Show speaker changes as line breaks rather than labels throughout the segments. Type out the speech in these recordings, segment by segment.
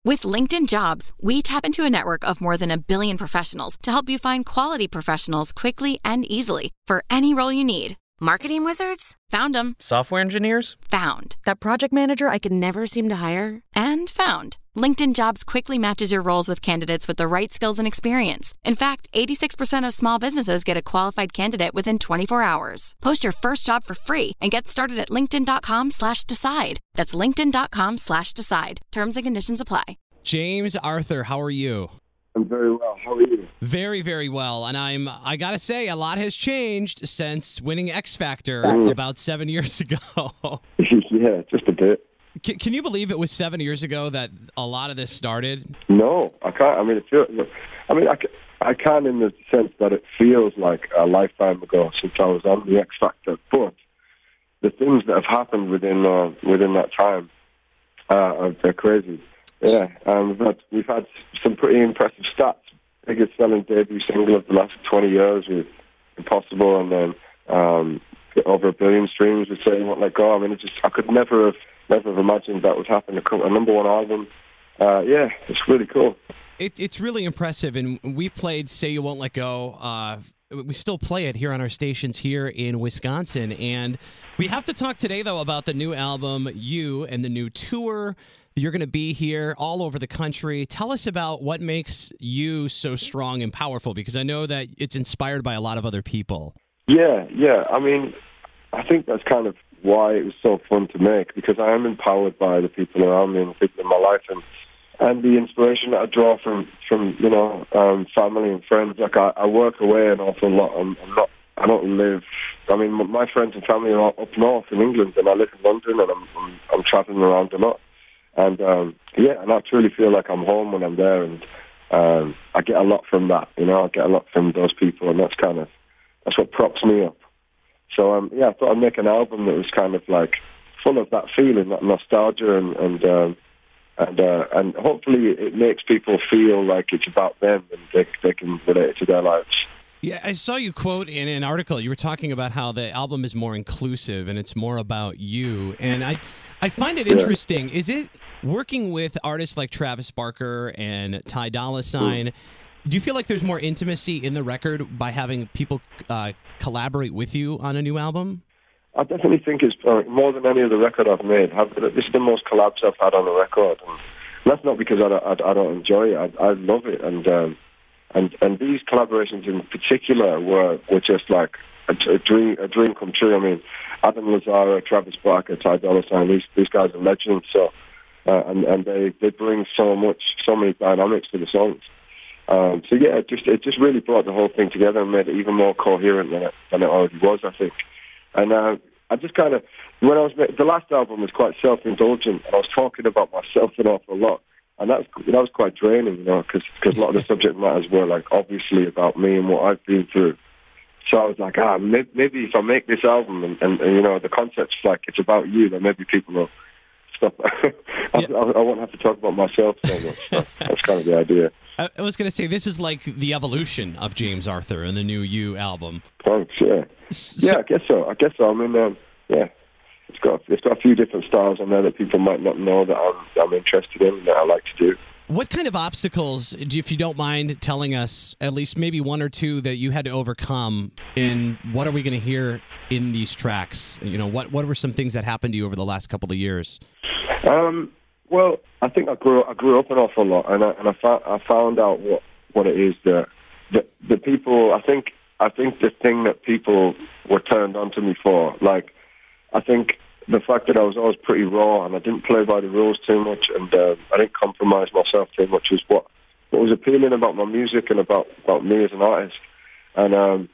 With LinkedIn Jobs, we tap into a network of more than 1 billion professionals to help you find quality professionals quickly and easily for any role you need. Marketing wizards? Found them.
Software engineers?
Found. That project manager I could never seem to hire? And found. LinkedIn Jobs quickly matches your roles with candidates with the right skills and experience. In fact, 86% of small businesses get a qualified candidate within 24 hours. Post your first job for free and get started at linkedin.com/decide. That's linkedin.com/decide. Terms and conditions apply.
James Arthur, how are you?
I'm very well. How are you?
Very, very well. And I got to say, a lot has changed since winning X Factor about 7 years ago.
Yeah, just a bit.
Can you believe it was 7 years ago that a lot of this started?
No, I can't. I can in the sense that it feels like a lifetime ago since I was on the X Factor. But the things that have happened within that time are crazy. Yeah, we've had some pretty impressive stats. Biggest selling debut single of the last 20 years with Impossible, and then over 1 billion streams with Say You Won't Let Go. I mean, I could never have imagined that would happen. A number one album. Yeah, it's really cool.
It's really impressive, and we've played Say You Won't Let Go. We still play it here on our stations here in Wisconsin, and we have to talk today, though, about the new album, You, and the new tour. You're going to be here all over the country. Tell us about what makes You so strong and powerful, because I know that it's inspired by a lot of other people.
Yeah. I mean, I think that's kind of why it was so fun to make, because I am empowered by the people around me and the people in my life, and the inspiration that I draw from family and friends. Like I work away an awful lot. I don't live. I mean, my friends and family are up north in England, and I live in London, and I'm traveling around a lot. And and I truly feel like I'm home when I'm there, and I get a lot from that. I get a lot from those people, and that's what props me up. So I thought I'd make an album that was kind of like full of that feeling, that nostalgia, and hopefully it makes people feel like it's about them and they can relate it to their lives.
Yeah, I saw you quote in an article. You were talking about how the album is more inclusive and it's more about you. And I find it interesting. Is it working with artists like Travis Barker and Ty Dolla $ign? Do you feel like there's more intimacy in the record by having people collaborate with you on a new album?
I definitely think it's more than any other record I've made. This is the most collabs I've had on a record. And that's not because I don't enjoy it. I love it. And these collaborations in particular were just like a dream come true. I mean, Adam Lazzara, Travis Barker, Ty Dolla $ign, these guys are legends. So and they bring so many dynamics to the songs. It just really brought the whole thing together and made it even more coherent than it already was, I think. And I just kind of, the last album was quite self-indulgent, and I was talking about myself an awful lot, and that was quite draining, because a lot of the subject matters were like obviously about me and what I've been through. So I was like, maybe if I make this album and the concept's like it's about you, then maybe people will stop. I won't have to talk about myself so much. So that's kind of the idea.
I was going to say, this is like the evolution of James Arthur and the new You album.
Thanks, yeah. I guess so. I mean, it's got a few different styles on there that people might not know that I'm interested in and that I like to do.
What kind of obstacles, if you don't mind telling us, at least maybe one or two that you had to overcome, and what are we going to hear in these tracks? What were some things that happened to you over the last couple of years?
Well, I think I grew up an awful lot, and I found out what it is that the people. I think the thing that people were turned on to me for, like, I think the fact that I was always pretty raw and I didn't play by the rules too much, and I didn't compromise myself too much, is what was appealing about my music and about me as an artist. And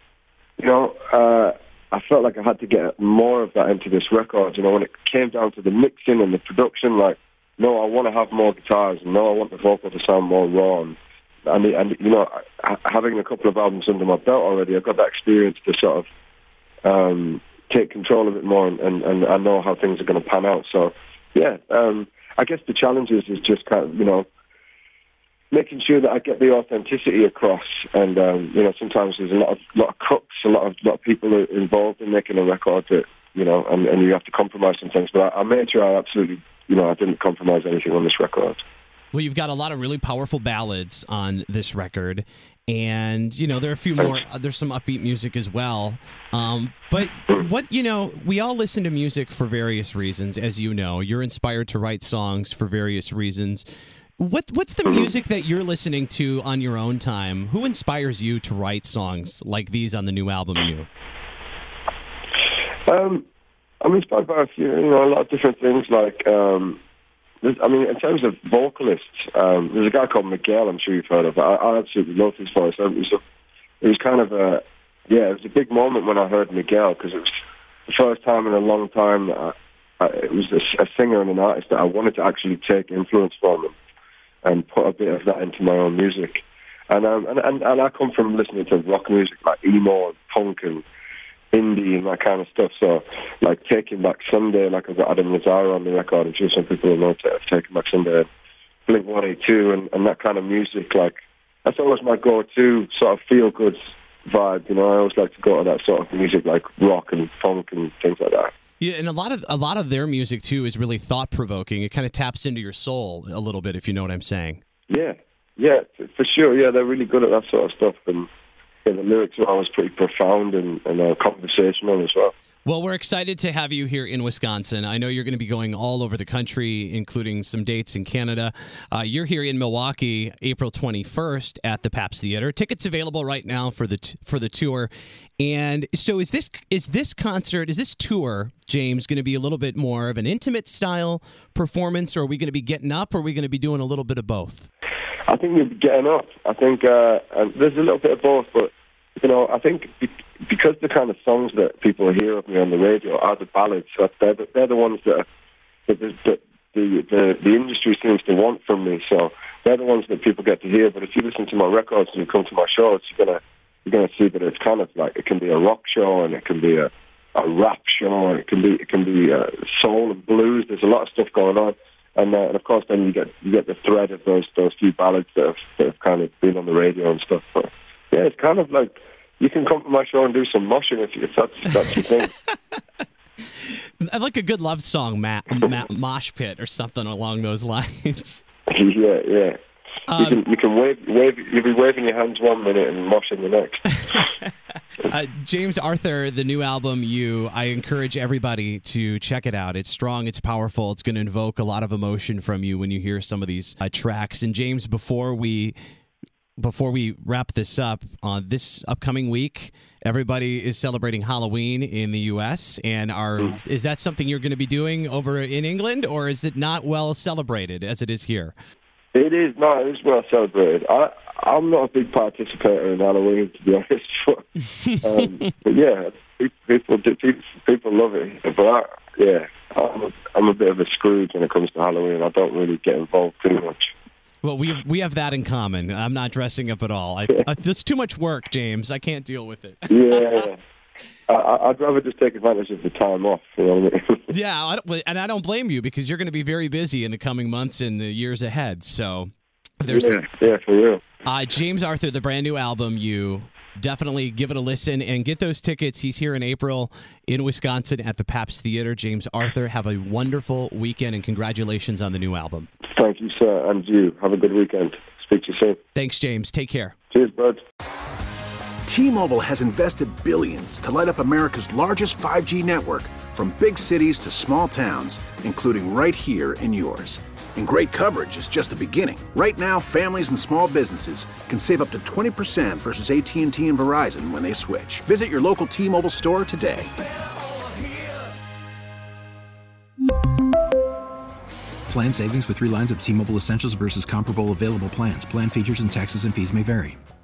I felt like I had to get more of that into this record. When it came down to the mixing and the production, like, no, I want to have more guitars, and no, I want the vocal to sound more raw. And having a couple of albums under my belt already, I've got that experience to sort of take control of it more, and I know how things are going to pan out. So, I guess the challenge is just kind of, making sure that I get the authenticity across. And, sometimes there's a lot of crooks, a lot of people are involved in making a record that, and you have to compromise some things. But I made sure I absolutely, I didn't compromise anything on this record.
Well, you've got a lot of really powerful ballads on this record, and there are a few more. There's some upbeat music as well. But we all listen to music for various reasons, as you know. You're inspired to write songs for various reasons. What's the music that you're listening to on your own time? Who inspires you to write songs like these on the new album, You?
I'm inspired by a lot of different things. Like, in terms of vocalists, there's a guy called Miguel. I'm sure you've heard of. I absolutely love his voice. It was kind of it was a big moment when I heard Miguel, because it was the first time in a long time. It was a singer and an artist that I wanted to actually take influence from and put a bit of that into my own music. And I come from listening to rock music like emo and punk and indie and that kind of stuff. So, like Taking Back Sunday, like I've got Adam Lazzara on the record. I'm sure some people will know Taking Back Sunday, Blink-182, and that kind of music. Like, that's always my go-to sort of feel-good vibe. I always like to go to that sort of music, like rock and funk and things like that.
Yeah, and a lot of their music too is really thought-provoking. It kind of taps into your soul a little bit, if you know what I'm saying.
Yeah, for sure. Yeah, they're really good at that sort of stuff, and the lyrics are always pretty profound and conversational as well.
Well, we're excited to have you here in Wisconsin. I know you're going to be going all over the country, including some dates in Canada. You're here in Milwaukee, April 21st at the Pabst Theater. Tickets available right now for the tour. And so is this tour, James, going to be a little bit more of an intimate style performance, or are we going to be getting up, or are we going to be doing a little bit of both?
I think you'll be getting up. I think there's a little bit of both, but I think because the kind of songs that people hear of me on the radio are the ballads, so they're the ones that the industry seems to want from me. So they're the ones that people get to hear. But if you listen to my records and you come to my shows, you're gonna see that it's kind of like, it can be a rock show and it can be a rap show and it can be soul and blues. There's a lot of stuff going on. And of course, then you get the thread of those few ballads that have kind of been on the radio and stuff. But yeah, it's kind of like, you can come to my show and do some moshing if that's your thing.
I'd like a good love song, mosh pit or something along those lines.
Yeah. You can wave. You'll be waving your hands 1 minute and moshing the next.
James Arthur, the new album, You, I encourage everybody to check it out. It's strong, it's powerful, it's going to invoke a lot of emotion from you when you hear some of these tracks. And James, before we wrap this up, this upcoming week, everybody is celebrating Halloween in the U.S. And is that something you're going to be doing over in England, or is it not well celebrated as it is here?
It is well celebrated. I'm not a big participator in Halloween, to be honest. But yeah, people love it. But I'm a bit of a Scrooge when it comes to Halloween. I don't really get involved too much.
Well, we have that in common. I'm not dressing up at all. It's too much work, James. I can't deal with it.
Yeah. I'd rather just take advantage of the time off. You know what I mean?
Yeah, and I don't blame you, because you're going to be very busy in the coming months and the years ahead. So there's
yeah, for real.
James Arthur, the brand new album, You. Definitely give it a listen and get those tickets. He's here in April in Wisconsin at the Pabst Theater. James Arthur, have a wonderful weekend and congratulations on the new album.
Thank you, sir, and you. Have a good weekend. Speak to you soon.
Thanks, James. Take care.
Cheers, bud.
T-Mobile has invested billions to light up America's largest 5G network, from big cities to small towns, including right here in yours. And great coverage is just the beginning. Right now, families and small businesses can save up to 20% versus AT&T and Verizon when they switch. Visit your local T-Mobile store today.
Plan savings with 3 lines of T-Mobile Essentials versus comparable available plans. Plan features and taxes and fees may vary.